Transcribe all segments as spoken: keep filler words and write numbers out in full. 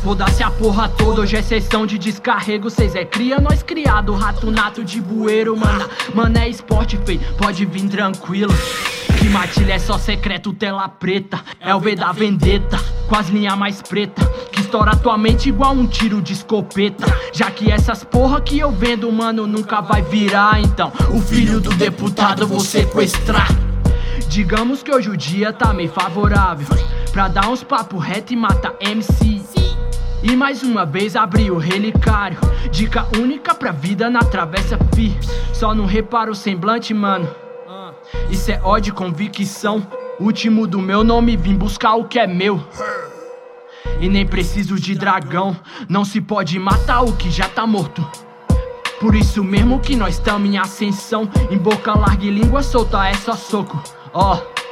Foda-se a porra toda, hoje é sessão de descarrego. Cês é cria, nós criado, rato nato de bueiro, mana. Mano, é esporte feio, pode vir tranquilo. Que matilha é só secreto, tela preta. É o V da vendetta, com as linhas mais preta, que estoura tua mente igual um tiro de escopeta. Já que essas porra que eu vendo, mano, nunca vai virar. Então, o filho do deputado vou sequestrar. Digamos que hoje o dia tá meio favorável pra dar uns papo reto e matar M C. E mais uma vez abri o relicário, dica única pra vida na travessa fi. Só não repara o semblante, mano, isso é ódio e convicção. Último do meu nome, vim buscar o que é meu. E nem preciso de dragão, não se pode matar o que já tá morto. Por isso mesmo que nós tamo em ascensão. Em boca larga e língua solta é só soco. Ó,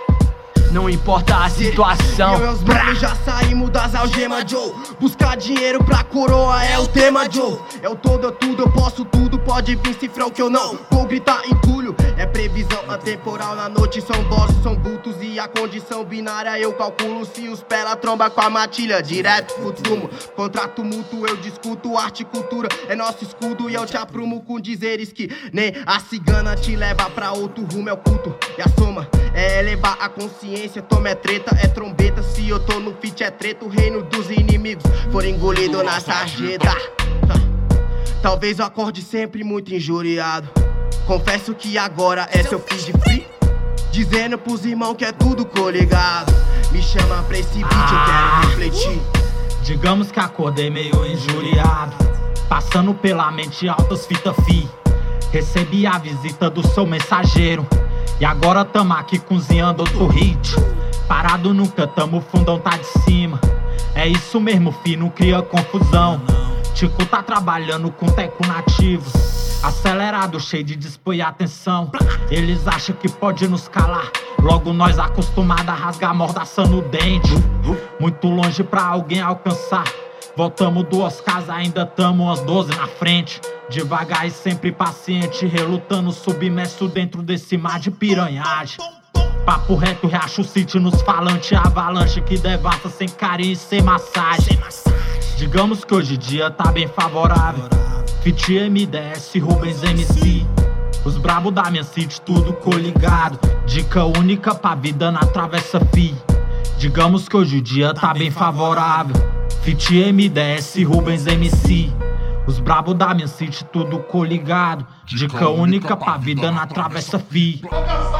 oh, não importa a situação. Eu e meus brothers já saímos das algemas, Joe. Buscar dinheiro pra coroa é o tema, Joe. É o todo, é tudo, eu posso tudo. Pode vir cifrão que eu não vou gritar entulho. É previsão atemporal na noite, são bosses, são bultos. E a condição binária eu calculo. Se os pela tromba com a matilha, direto pro túmulo. Contra tumulto eu discuto, arte e cultura é nosso escudo. E eu te aprumo com dizeres que nem a cigana te leva pra outro rumo. É o culto e a soma é elevar a consciência. Toma é treta, é trombeta. Se eu tô no fit é treta. O reino dos inimigos for engolido na sarjeta. Talvez eu acorde sempre muito injuriado. Confesso que agora é seu feed free, dizendo pros irmãos que é tudo coligado. Me chama pra esse beat, eu quero refletir. Digamos que acordei meio injuriado, passando pela mente altas fita fi. Recebi a visita do seu mensageiro, e agora tamo aqui cozinhando outro hit. Parado nunca tamo, o fundão tá de cima. É isso mesmo fi, não cria confusão. Tico tá trabalhando com teco nativo, acelerado, cheio de dispor e atenção. Eles acham que pode nos calar, logo nós acostumado a rasgar mordaça no dente. Muito longe pra alguém alcançar. Voltamos duas casas, ainda tamo umas doze na frente. Devagar e sempre paciente, relutando submerso dentro desse mar de piranhagem. Papo reto, Riacho City nos falantes, avalanche que devasta sem carinho e sem massagem. Digamos que hoje dia tá bem favorável. Fit M D S, Rubens M C, os brabo da minha city, tudo coligado. Dica única pra vida na travessa fi. Digamos que hoje o dia tá bem favorável. Fit M D S, Rubens M C, os brabo da minha city, tudo coligado. Dica única pra vida na travessa fi.